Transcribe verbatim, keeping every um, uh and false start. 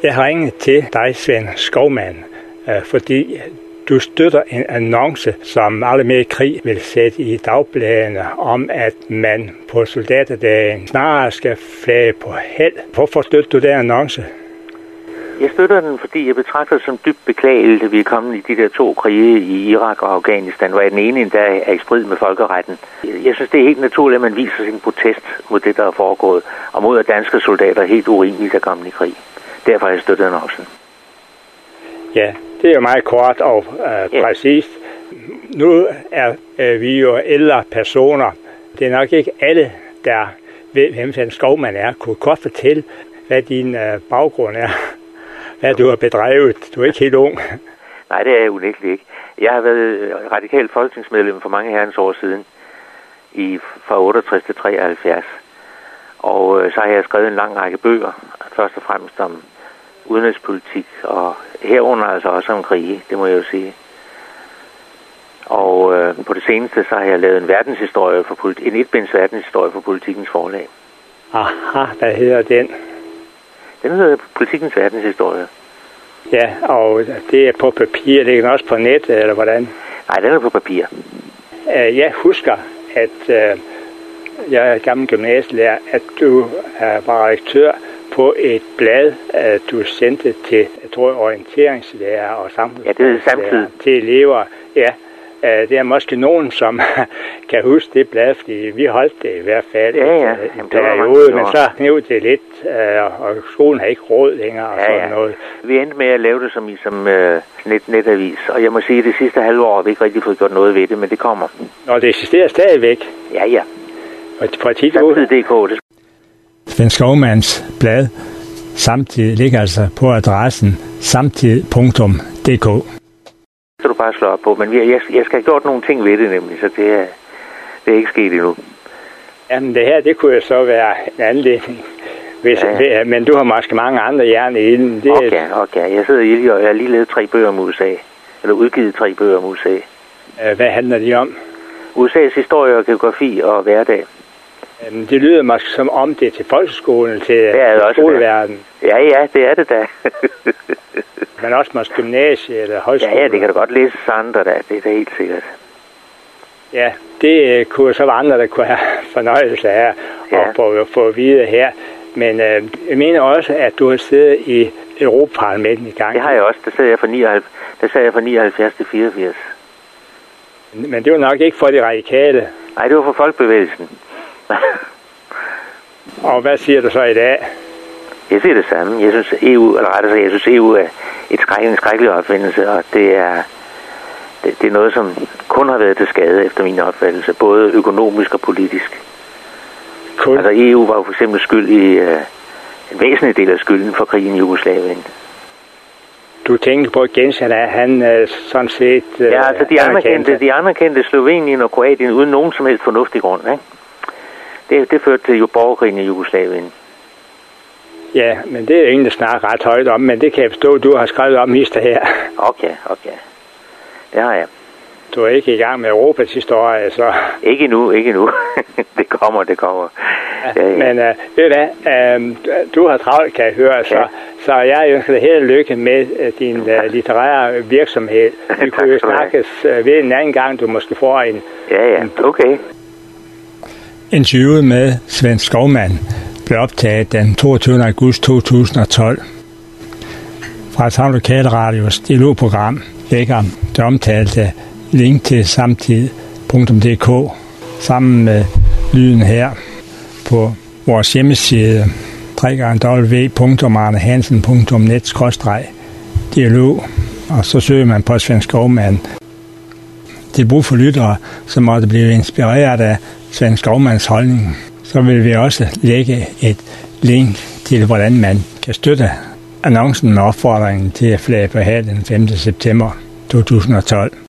Jeg har ringet til dig, Svend Skovmand, fordi du støtter en annonce, som Alle Med i Krig vil sætte i dagbladene om, at man på soldaterdagen snarere skal flage på held. Hvorfor støtter du den annonce? Jeg støtter den, fordi jeg betragter det som dybt beklageligt, at vi er kommet i de der to krige i Irak og Afghanistan, hvor den ene endda er i strid med folkeretten. Jeg synes, det er helt naturligt, at man viser sin protest mod det, der er foregået, og mod at danske soldater helt urimeligt er kommet i krig. Derfor har jeg støttet annoncen. Ja, det er jo meget kort og øh, ja. præcist. Nu er øh, vi jo ældre personer. Det er nok ikke alle, der ved, hvem Svend Skovmand er. Kunne godt fortælle, hvad din øh, baggrund er. Hvad du har bedrevet. Du er ikke helt ung. Nej, det er jeg unægteligt ikke. Jeg har været radikalt folketingsmedlem for mange herrens år siden. I, fra otteogtres til treoghalvfjerds. Og øh, så har jeg skrevet en lang række bøger. Først og fremmest om udenrigspolitik, og herunder altså også om krige, det må jeg jo sige. Og øh, på det seneste, så har jeg lavet en verdenshistorie for politi- en etbinds verdenshistorie for Politikens Forlag. Aha, hvad hedder den? Den hedder Politikens Verdenshistorie. Ja, og det er på papir, det er også på net, eller hvordan? Nej, den er på papir. Uh, jeg husker, at uh, jeg er gammel gymnasielærer, at du uh, var redaktør på et blad, uh, du sendte til, jeg tror, orienteringslærer og samfundslærer. Ja, det er samtidig. Til elever, ja. Uh, det er måske nogen, som kan huske det blad, fordi vi holdt det i hvert fald ja, ja. en Jamen, periode, men så knæv det lidt, uh, og skolen har ikke råd længere og ja, sådan ja. noget. Vi endte med at lave det som, som uh, net, netavis, og jeg må sige, at det sidste halve år har vi ikke rigtig fået gjort noget ved det, men det kommer. Og det eksisterer stadigvæk? Ja, ja. Og partiet Samtidig punktum d k. Svend Skovmands blad samtidig ligger altså på adressen samtidig punktum d k. Så du bare slå op på, men jeg, jeg skal have gjort nogle ting ved det nemlig, så det er, det er ikke sket endnu. Jamen det her, det kunne jo så være en anledning, hvis, ja, ja. men du har måske mange andre jern i den. Det okay, okay. Jeg sidder i og jeg har lige lavet tre bøger om U S A, eller udgivet tre bøger om U S A. Hvad handler de om? U S A's historie og geografi og hverdag. Jamen, det lyder måske som om det til folkeskolen, til skoleverdenen. Ja, ja, det er det da. Men også måske gymnasie eller højskole. Ja, ja, det kan du godt læse andre der, det er da helt sikkert. Ja, det kunne så være andre, der kunne have fornøjelse af ja. at få, få at vide her. Men øh, jeg mener også, at du har siddet i Europaparlamentet i gang. Det har jeg også, der sad jeg fra nioghalvfjerds, der sad jeg fra nioghalvfjerds til fireogfirs. Men det var nok ikke for de radikale. Nej, det var for folkebevægelsen. Og hvad siger du så i dag? Jeg siger det samme. Jeg synes E U, eller rettere sagt, jeg synes E U er et skræk, en skrækkelig opfindelse, og det er, det, det er noget, som kun har været til skade efter min opfattelse, både økonomisk og politisk. Cool. Altså E U var jo for eksempel skyld i uh, en væsentlig del af skylden for krigen i Jugoslavien. Du tænker på Gensen, at han uh, sådan set... Uh, ja, altså de anerkendte, de anerkendte Slovenien og Kroatien uden nogen som helst fornuftig grund, ikke? Det, det førte til jo borgerkrigen i Jugoslavien. Ja, men det er ingen, der snakker ret højt om, men det kan jeg forstå, du har skrevet om hister her. Okay, okay. Det har jeg. Du er ikke i gang med Europas historie, så... Ikke nu, ikke nu. det kommer, det kommer. Ja, ja. Men uh, ved du hvad, uh, du har travlt, kan jeg høre, så, ja. så jeg ønsker dig held og lykke med uh, din uh, litterære virksomhed. Vi kunne jo snakkes uh, ved en anden gang, du måske får en... Ja, ja, okay. Interviewet med Svend Skovmand blev optaget den toogtyvende august to tusind og tolv. Fra Savn Lokalradios dialogprogram ligger det omtalte link til samtid punktum d k sammen med lyden her på vores hjemmeside w w w punktum arnehansen punktum net skråstreg dialog, og så søger man på Svend Skovmand. Til brug for lyttere, som måtte blive inspireret af Svend Skovmands holdning, så vil vi også lægge et link til, hvordan man kan støtte annoncen med opfordringen til at flage på her den femte september to tusind og tolv.